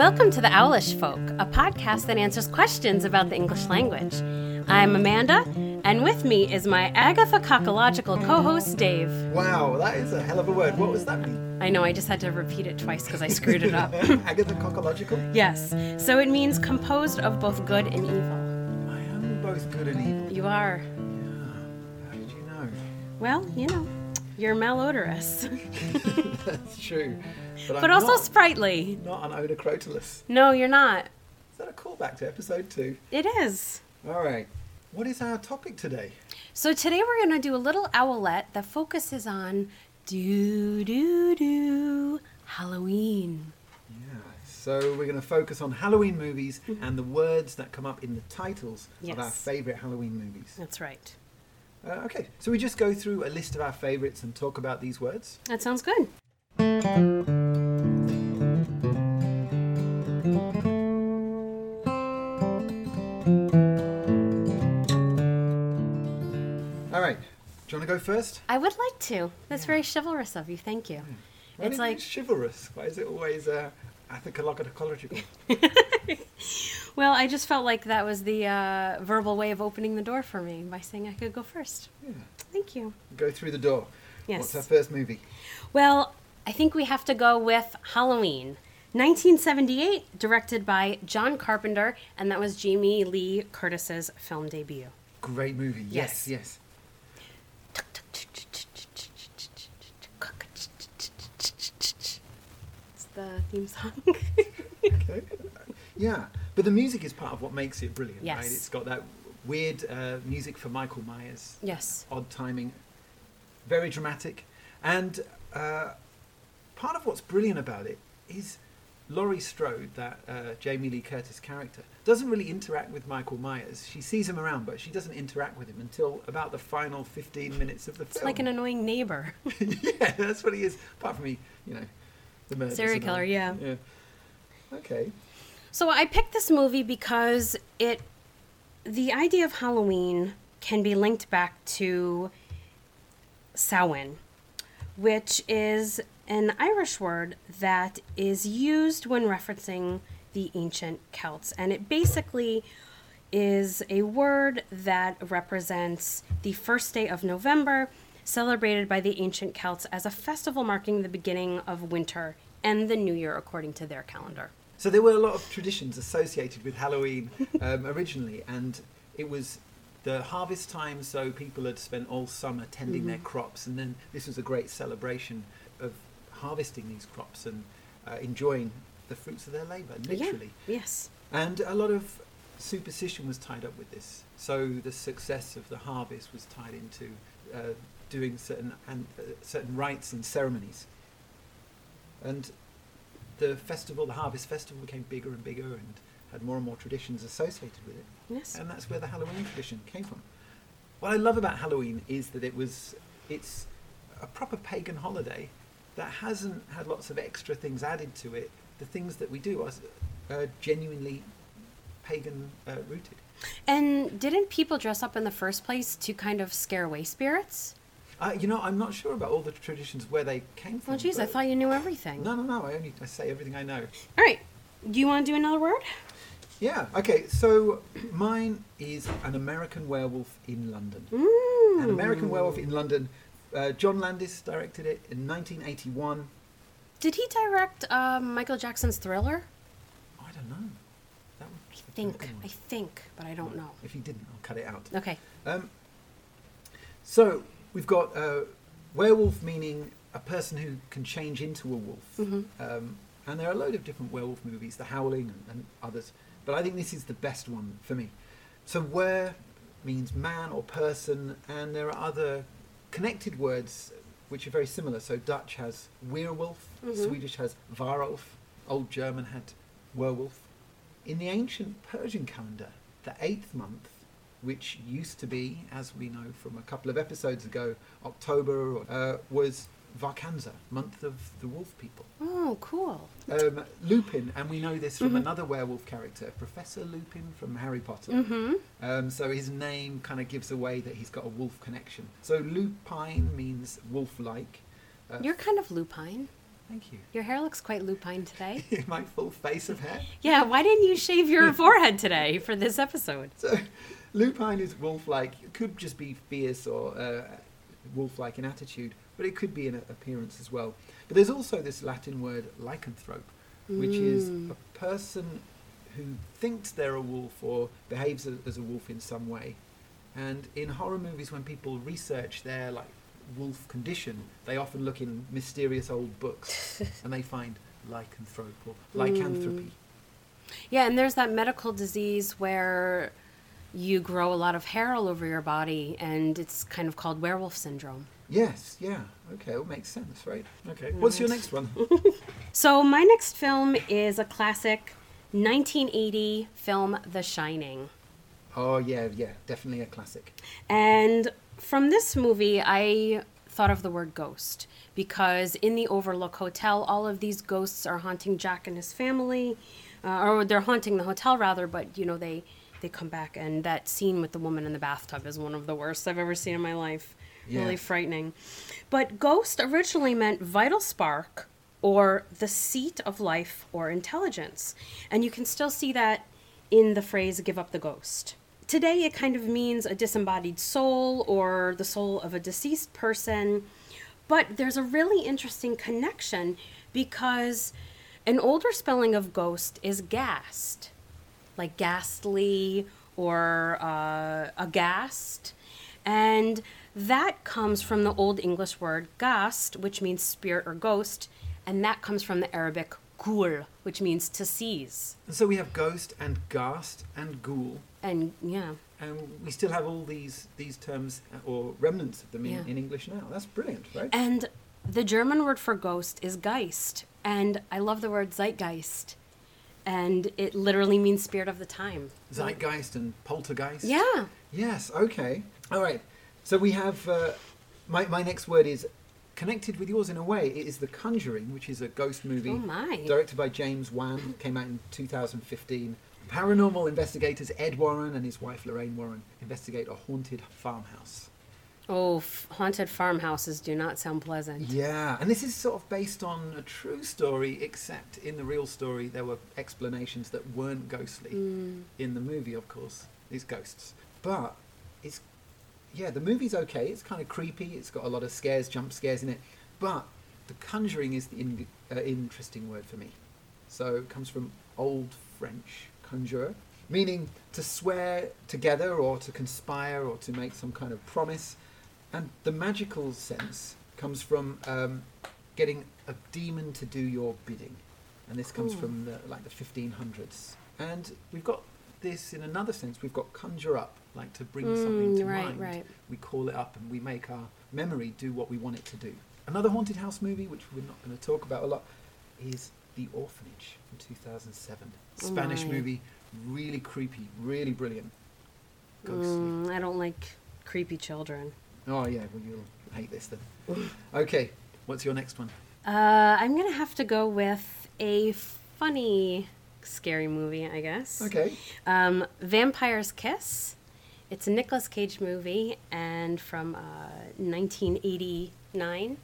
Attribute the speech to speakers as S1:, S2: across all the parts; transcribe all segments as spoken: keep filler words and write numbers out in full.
S1: Welcome to the Owlish Folk, a podcast that answers questions about the English language. I'm Amanda, and with me is my Agatha Cockological co-host, Dave.
S2: Wow, that is a hell of a word. What was that mean?
S1: I know, I just had to repeat it twice because I screwed it up.
S2: Agatha Cockological?
S1: Yes. So it means composed of both good and evil.
S2: I am both good and evil.
S1: You are.
S2: Yeah. How did you know?
S1: Well, you know, you're malodorous.
S2: That's true. But,
S1: But
S2: I'm
S1: also
S2: not,
S1: sprightly.
S2: not an Odacrotalus.
S1: No, you're not.
S2: Is that a callback to episode two?
S1: It is.
S2: All right. What is our topic today?
S1: So today we're going to do a little owlette that focuses on do-do-do Halloween.
S2: Yeah. So we're going to focus on Halloween movies and the words that come up in the titles
S1: Yes.
S2: of our favourite Halloween movies.
S1: That's right.
S2: Uh, okay. So we just go through a list of our favourites and talk about these words.
S1: That sounds good.
S2: All right. Do you want to go first?
S1: I would like to. That's very chivalrous of you. Thank you.
S2: Why
S1: It's
S2: is
S1: like-
S2: it chivalrous? Why is it always uh, ethicological?
S1: Well, I just felt like that was the uh, verbal way of opening the door for me by saying I could go first.
S2: Yeah.
S1: Thank you.
S2: Go through the door.
S1: Yes.
S2: What's our first movie?
S1: Well, I think we have to go with Halloween. nineteen seventy-eight, directed by John Carpenter, and that was Jamie Lee Curtis's film debut.
S2: Great movie.
S1: Yes.
S2: Yes, yes.
S1: It's the theme song.
S2: Okay. Yeah, but the music is part of what makes it brilliant,
S1: Yes.
S2: right? It's got that weird uh, music for Michael Myers,
S1: Yes.
S2: odd timing, very dramatic, and uh, part of what's brilliant about it is Laurie Strode, that uh, Jamie Lee Curtis character, doesn't really interact with Michael Myers. She sees him around, but she doesn't interact with him until about the final fifteen minutes of the
S1: It's
S2: film.
S1: like an annoying neighbor.
S2: Yeah, that's what he is. Apart from he, you know, the murders
S1: Serial
S2: and all.
S1: killer, yeah.
S2: Yeah. Okay.
S1: So I picked this movie because it, the idea of Halloween can be linked back to Samhain, which is an Irish word that is used when referencing the ancient Celts. And it basically is a word that represents the first day of November, celebrated by the ancient Celts as a festival marking the beginning of winter and the new year according to their calendar.
S2: So there were a lot of traditions associated with Halloween um, originally, and it was the harvest time, so people had spent all summer tending
S1: Mm-hmm.
S2: their crops, and then this was a great celebration of harvesting these crops and uh, enjoying the fruits of their labour, literally.
S1: Yeah. Yes.
S2: And a lot of superstition was tied up with this. So the success of the harvest was tied into uh, doing certain and uh, certain rites and ceremonies. And the festival, the Harvest Festival, became bigger and bigger and had more and more traditions associated with it.
S1: Yes.
S2: And that's where the Halloween tradition came from. What I love about Halloween is that it was, it's a proper pagan holiday that hasn't had lots of extra things added to it. The things that we do are uh, genuinely pagan uh, rooted.
S1: And didn't people dress up in the first place to kind of scare away spirits?
S2: Uh, you know, I'm not sure about all the traditions where they came from.
S1: Well, geez, I
S2: but-
S1: thought you knew everything.
S2: No, no, no. I only I say everything I know.
S1: All right. Do you want to do another word?
S2: Yeah. Okay. So mine is An American Werewolf in London.
S1: Mm.
S2: An American Werewolf in London. Uh, John Landis directed it in nineteen eighty-one.
S1: Did he direct um, Michael Jackson's Thriller?
S2: I don't know. That would
S1: I think. I think, but I don't know.
S2: If he didn't, I'll cut it out.
S1: Okay.
S2: Um, so we've got uh, werewolf, meaning a person who can change into a wolf.
S1: Mhm.
S2: Um, and there are a load of different werewolf movies, The Howling and, and others. But I think this is the best one for me. So were means man or person, and there are other connected words which are very similar. So Dutch has werewolf,
S1: Mhm.
S2: Swedish has varulf, Old German had werewolf. In the ancient Persian calendar, the eighth month, which used to be, as we know from a couple of episodes ago, October, uh, was Varkanza, month of the wolf people.
S1: Oh, cool.
S2: Um, Lupin, and we know this from
S1: Mhm.
S2: another werewolf character, Professor Lupin from Harry Potter.
S1: Mm-hmm.
S2: Um, so his name kind of gives away that he's got a wolf connection. So lupine means wolf-like. Uh,
S1: You're kind of lupine.
S2: Thank you.
S1: Your hair looks quite lupine today.
S2: My full face of hair.
S1: Yeah, why didn't you shave your forehead today for this episode?
S2: So, lupine is wolf-like. It could just be fierce or uh, wolf-like in attitude, but it could be in appearance as well. But there's also this Latin word lycanthrope, which mm. is a person who thinks they're a wolf or behaves as a wolf in some way. And in horror movies, when people research their like wolf condition, they often look in mysterious old books and they find lycanthrope or lycanthropy. Mm.
S1: Yeah, and there's that medical disease where you grow a lot of hair all over your body, and it's kind of called werewolf syndrome.
S2: Yes, yeah. Okay, it makes sense, right? Okay. What's your next one?
S1: So my next film is a classic nineteen eighty film, The Shining.
S2: Oh, yeah, yeah. Definitely a classic.
S1: And from this movie, I thought of the word ghost, because in the Overlook Hotel, all of these ghosts are haunting Jack and his family, uh, or they're haunting the hotel, rather, but, you know, they, they come back, and that scene with the woman in the bathtub is one of the worst I've ever seen in my life. Yeah. Really frightening. But ghost originally meant vital spark, or the seat of life or intelligence. And you can still see that in the phrase, give up the ghost. Today, it kind of means a disembodied soul or the soul of a deceased person. But there's a really interesting connection, because an older spelling of ghost is ghast, like ghastly or uh, aghast. And that comes from the Old English word ghast, which means spirit or ghost. And that comes from the Arabic ghoul, which means to seize.
S2: And so we have ghost and ghast and ghoul.
S1: And, yeah.
S2: And we still have all these these terms, or remnants of them in,
S1: yeah.
S2: in English now. That's brilliant, right?
S1: And the German word for ghost is Geist. And I love the word Zeitgeist. And it literally means spirit of the time.
S2: Zeitgeist and poltergeist?
S1: Yeah.
S2: Yes, okay. All right. So we have, uh, my, my next word is connected with yours in a way. It is The Conjuring, which is a ghost movie
S1: oh my.
S2: directed by James Wan. Came out in two thousand fifteen. Paranormal investigators Ed Warren and his wife Lorraine Warren investigate a haunted farmhouse.
S1: Oh, f- haunted farmhouses do not sound pleasant.
S2: Yeah, and this is sort of based on a true story, except in the real story there were explanations that weren't ghostly. Mm. In the movie, of course, these ghosts. But it's, yeah, the movie's okay. It's kind of creepy. It's got a lot of scares, jump scares in it. But The Conjuring is the in, uh, interesting word for me. So it comes from Old French, conjurer, meaning to swear together or to conspire or to make some kind of promise. And the magical sense comes from um, getting a demon to do your bidding. And this comes Ooh. from the, like the fifteen hundreds. And we've got this in another sense. We've got conjure up, like to bring mm, something to
S1: right,
S2: mind.
S1: Right.
S2: We call it up and we make our memory do what we want it to do. Another haunted house movie, which we're not going to talk about a lot, is The Orphanage from two thousand seven.
S1: Oh
S2: Spanish
S1: my.
S2: movie, really creepy, really brilliant. Ghostly.
S1: Mm, I don't like creepy children.
S2: Oh yeah, well you'll hate this then. Okay, what's your next one?
S1: Uh, I'm going to have to go with a funny, scary movie, I guess.
S2: Okay.
S1: Um, Vampire's Kiss. It's a Nicolas Cage movie, and from uh, nineteen eighty-nine.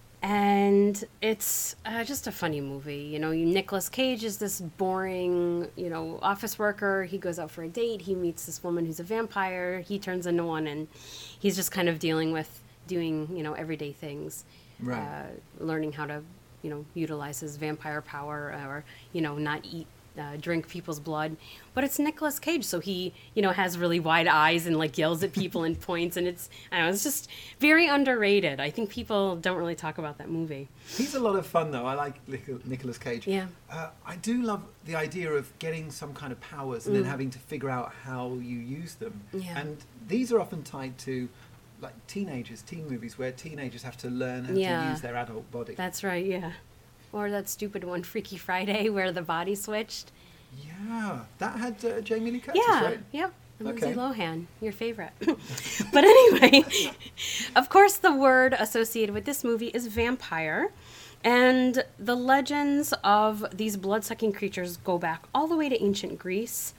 S1: And it's uh, just a funny movie. You know, Nicolas Cage is this boring, you know, office worker. He goes out for a date. He meets this woman who's a vampire. He turns into one, and he's just kind of dealing with doing, you know, everyday things.
S2: Right.
S1: Uh, learning how to, you know, utilize his vampire power, or, you know, not eat, uh, drink people's blood. But it's Nicolas Cage, so he, you know, has really wide eyes and, like, yells at people and points, and it's, I don't know, it's just very underrated. I think people don't really talk about that movie.
S2: He's a lot of fun, though. I like Nicolas Cage.
S1: Yeah.
S2: Uh, I do love the idea of getting some kind of powers and mm. then having to figure out how you use them.
S1: Yeah.
S2: And these are often tied to, like, teenagers, teen movies, where teenagers have to learn how
S1: yeah.
S2: to use their adult body.
S1: That's right, yeah. Or that stupid one, Freaky Friday, where the body switched.
S2: Yeah, that had uh, Jamie Lee Curtis,
S1: yeah,
S2: right?
S1: Yep. And
S2: Okay.
S1: Lindsay Lohan, your favorite. But anyway, of course, the word associated with this movie is vampire. And the legends of these blood-sucking creatures go back all the way to ancient Greece.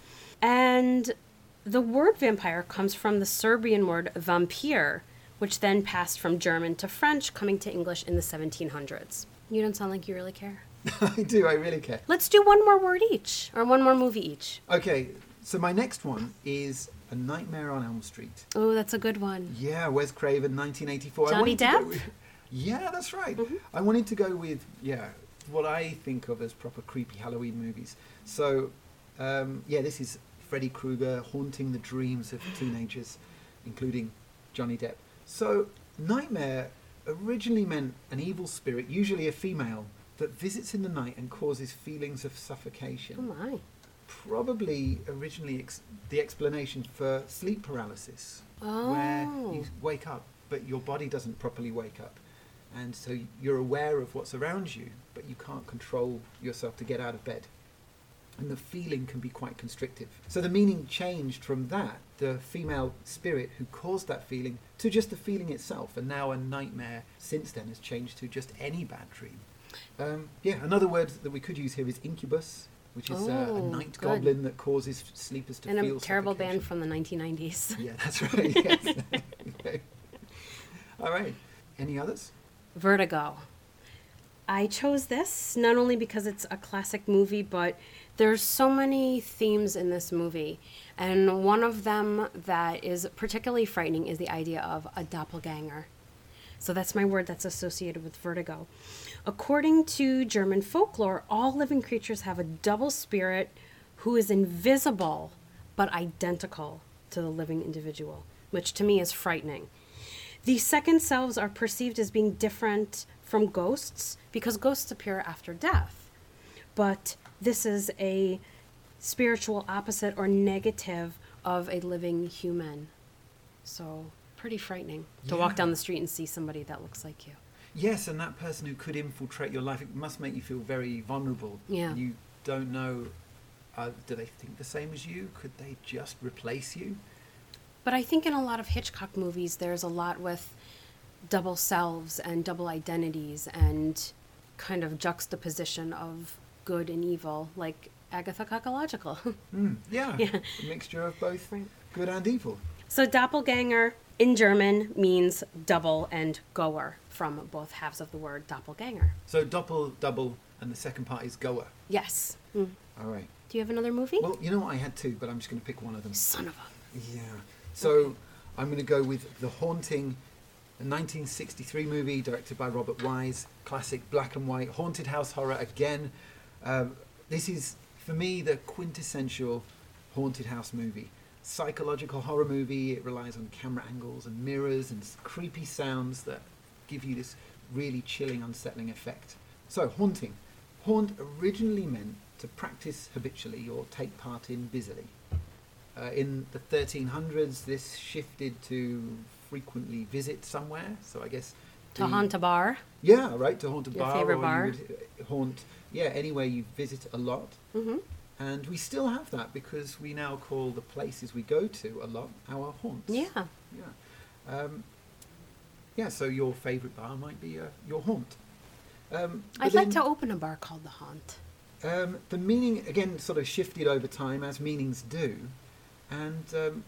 S1: And the word vampire comes from the Serbian word vampir, which then passed from German to French, coming to English in the seventeen hundreds. You don't sound like you really care.
S2: I do, I really care.
S1: Let's do one more word each, or one more movie each.
S2: Okay, so my next one is A Nightmare on Elm Street.
S1: Oh, that's a good one.
S2: Yeah, Wes Craven, nineteen eighty-four.
S1: Johnny
S2: I wanted to
S1: Depp?
S2: go with- yeah, that's right.
S1: Mhm.
S2: I wanted to go with, yeah, what I think of as proper creepy Halloween movies. So, um, yeah, this is Freddy Krueger haunting the dreams of teenagers, including Johnny Depp. So, Nightmare originally meant an evil spirit, usually a female, that visits in the night and causes feelings of suffocation.
S1: Oh my.
S2: Probably originally ex- the explanation for sleep paralysis,
S1: Oh.
S2: where you wake up, but your body doesn't properly wake up. And so you're aware of what's around you, but you can't control yourself to get out of bed. And the feeling can be quite constrictive. So the meaning changed from that, the female spirit who caused that feeling, to just the feeling itself. And now a nightmare since then has changed to just any bad dream. Um, yeah, another word that we could use here is incubus, which is uh, a
S1: Oh,
S2: night
S1: good.
S2: goblin that causes sleepers to
S1: And
S2: feel
S1: a terrible
S2: suffocation.
S1: band from the nineteen nineties.
S2: Yeah, that's right. Yes. Okay. All right. Any others?
S1: Vertigo. I chose this not only because it's a classic movie, but there's so many themes in this movie. And one of them that is particularly frightening is the idea of a doppelganger. So that's my word that's associated with vertigo. According to German folklore, all living creatures have a double spirit who is invisible but identical to the living individual, which to me is frightening. The second selves are perceived as being different from ghosts because ghosts appear after death. But this is a spiritual opposite or negative of a living human. So pretty frightening to walk
S2: Yeah.
S1: down the street and see somebody that looks like you.
S2: Yes, and that person who could infiltrate your life, it must make you feel very vulnerable.
S1: Yeah.
S2: You don't know, uh, do they think the same as you? Could they just replace you?
S1: But I think in a lot of Hitchcock movies, there's a lot with double selves and double identities and kind of juxtaposition of good and evil, like Agatha Cocological.
S2: Mm, yeah,
S1: Yeah.
S2: a mixture of both
S1: Right.
S2: good and evil.
S1: So doppelganger in German means double and goer from both halves of the word doppelganger.
S2: So doppel, double, and the second part is goer.
S1: Yes. Mm.
S2: All right.
S1: Do you have another movie?
S2: Well, you know what? I had two, but I'm just going to pick one of them.
S1: Son of a...
S2: Yeah. So I'm going to go with The Haunting, a nineteen sixty-three movie directed by Robert Wise, classic black and white haunted house horror again. Um, this is, for me, the quintessential haunted house movie. Psychological horror movie. It relies on camera angles and mirrors and s- creepy sounds that give you this really chilling, unsettling effect. So, haunting. Haunt originally meant to practice habitually or take part in busily. Uh, in the thirteen hundreds, this shifted to frequently visit somewhere. So I guess
S1: To
S2: the-
S1: haunt a bar.
S2: Yeah, right. To haunt a
S1: Your
S2: bar,
S1: favorite
S2: or
S1: bar.
S2: you would uh, haunt. Yeah, anywhere you visit a lot,
S1: Mm-hmm.
S2: and we still have that because we now call the places we go to a lot our haunts.
S1: Yeah.
S2: Yeah. Um, yeah. So your favourite bar might be uh, your haunt. Um, but
S1: I'd like
S2: then-
S1: to open a bar called The Haunt.
S2: Um, the meaning, again, sort of shifted over time, as meanings do. And um,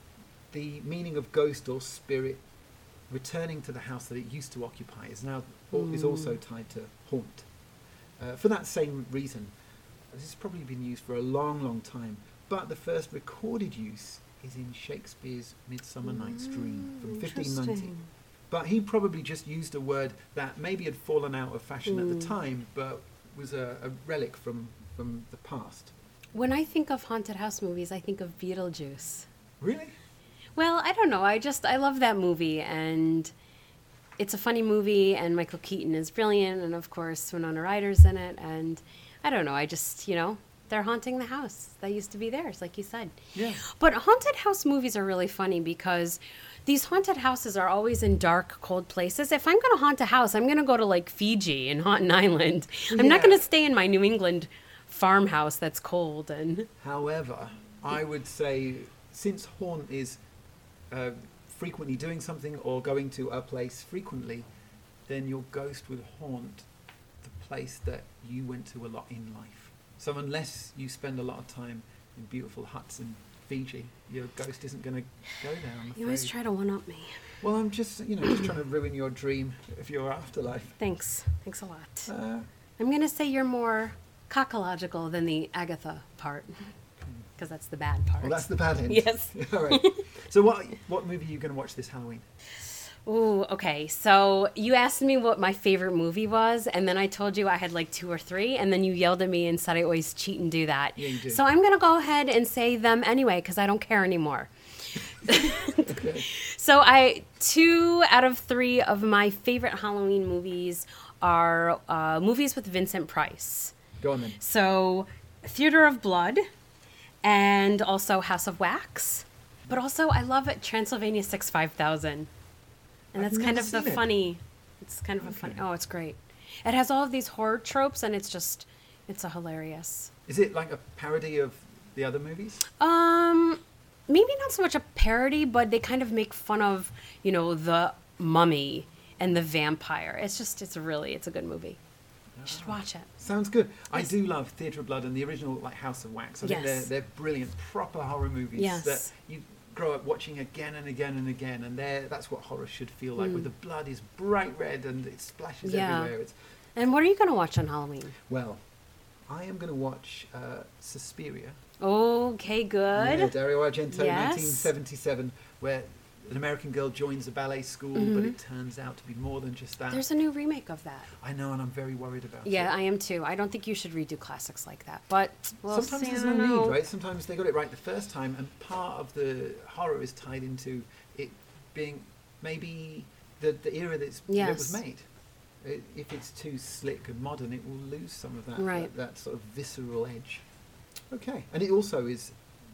S2: the meaning of ghost or spirit returning to the house that it used to occupy is now al- is also
S1: Mm.
S2: tied to haunt. Uh, for that same reason, this has probably been used for a long, long time. But the first recorded use is in Shakespeare's Midsummer Night's Dream from fifteen ninety.
S1: Interesting.
S2: But he probably just used a word that maybe had fallen out of fashion at
S1: Mm.
S2: the time, but was a, a relic from, from the past.
S1: When I think of haunted house movies, I think of Beetlejuice.
S2: Really?
S1: Well, I don't know. I just, I love that movie, and it's a funny movie, and Michael Keaton is brilliant, and of course, Winona Ryder's in it, and I don't know. I just, you know, they're haunting the house that used to be theirs, like you said.
S2: Yeah.
S1: But haunted house movies are really funny because these haunted houses are always in dark, cold places. If I'm going to haunt a house, I'm going to go to like Fiji and haunt an island. I'm not
S2: Yeah.
S1: going to stay in my New England farmhouse that's cold and...
S2: However, I would say since haunt is uh, frequently doing something or going to a place frequently, then your ghost would haunt the place that you went to a lot in life. So unless you spend a lot of time in beautiful huts in Fiji, your ghost isn't going to go there, I'm
S1: You always
S2: afraid.
S1: try to one-up me.
S2: Well, I'm just, you know, just trying to ruin your dream of your afterlife.
S1: Thanks. Thanks a lot.
S2: Uh,
S1: I'm going to say you're more cockological than the Agatha part, because that's the bad part.
S2: well, that's the bad end.
S1: Yes.
S2: All right. So what what movie are you going to watch this Halloween?
S1: Ooh, okay. So you asked me what my favorite movie was, and then I told you I had like two or three, and then you yelled at me and said I always cheat and do that.
S2: Yeah, you do.
S1: So I'm going to go ahead and say them anyway, because I don't care anymore.
S2: Okay.
S1: So I two out of three of my favorite Halloween movies are uh, movies with Vincent Price.
S2: Go on then.
S1: So Theater of Blood and also House of Wax. But also I love it Transylvania six five thousand. And
S2: I've
S1: that's kind
S2: never
S1: of the
S2: seen it.
S1: funny. It's kind of a funny. Oh, it's great. It has all of these horror tropes and it's just it's a hilarious.
S2: Is it like a parody of the other movies?
S1: Um maybe not so much a parody, but they kind of make fun of, you know, the mummy and the vampire. It's just it's really it's a good movie. You should watch it.
S2: Sounds good. I
S1: Yes.
S2: do love Theatre of Blood and the original like House of Wax. I think
S1: Yes.
S2: they're they're brilliant, proper horror movies
S1: Yes.
S2: that you grow up watching again and again and again, and they're, that's what horror should feel like. Where the blood is bright red and it splashes
S1: Mm. Yeah.
S2: everywhere. It's
S1: And what are you going to watch on Halloween?
S2: well, I am going to watch uh, Suspiria.
S1: Okay, good.
S2: Yeah, Dario Argento,
S1: Yes.
S2: nineteen seventy-seven, where an American girl joins a ballet school, but it turns out to be more than just that.
S1: Mm-hmm. There's a new remake of that.
S2: I know, and I'm very worried about it.
S1: Yeah, I am too. I don't think you should redo classics like that. But we'll
S2: Sometimes
S1: see.
S2: there's
S1: I
S2: no
S1: don't know.
S2: need, right? Sometimes they got it right the first time, and part of the horror is tied into it being maybe the, the era that's, that it was
S1: Yes.
S2: made. It, if it's too slick and modern, it will lose some of that,
S1: Right.
S2: that, that sort of visceral edge. Okay. And it also is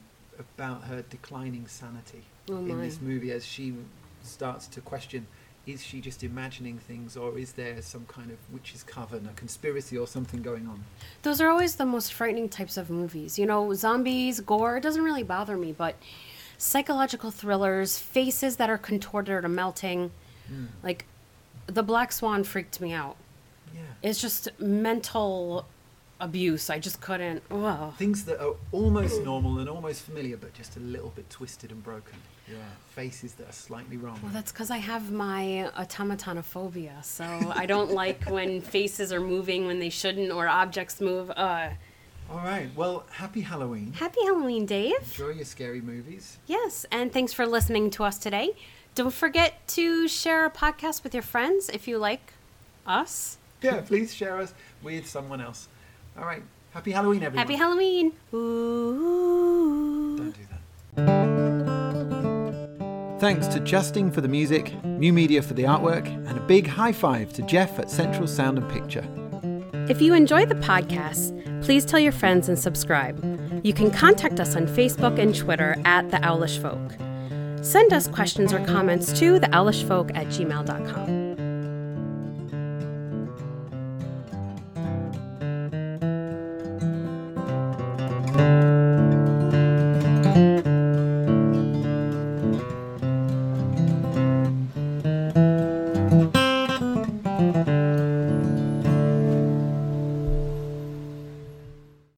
S2: about her declining sanity
S1: Oh
S2: in
S1: my.
S2: this movie as she starts to question, is she just imagining things, or is there some kind of witch's coven, a conspiracy or something going on?
S1: Those are always the most frightening types of movies. You know, zombies, gore, it doesn't really bother me, but psychological thrillers, faces that are contorted or melting,
S2: Mm.
S1: like The Black Swan freaked me out.
S2: Yeah.
S1: It's just mental abuse. I just couldn't. Ugh.
S2: Things that are almost normal and almost familiar, but just a little bit twisted and broken. Yeah. Faces that are slightly wrong.
S1: Well, that's because I have my automatonophobia, so I don't like when faces are moving when they shouldn't or objects move. Uh.
S2: All right. Well, happy Halloween.
S1: Happy Halloween, Dave.
S2: Enjoy your scary movies.
S1: Yes, and thanks for listening to us today. Don't forget to share our podcast with your friends if you like us.
S2: Yeah, please share us with someone else. All right. Happy Halloween, everyone.
S1: Happy Halloween. Ooh.
S2: Don't do that. Thanks to Justin for the music, New Media for the artwork, and a big high five to Jeff at Central Sound and Picture.
S1: If you enjoy the podcast, please tell your friends and subscribe. You can contact us on Facebook and Twitter at The Owlish Folk. Send us questions or comments to the owlish folk at gmail dot com.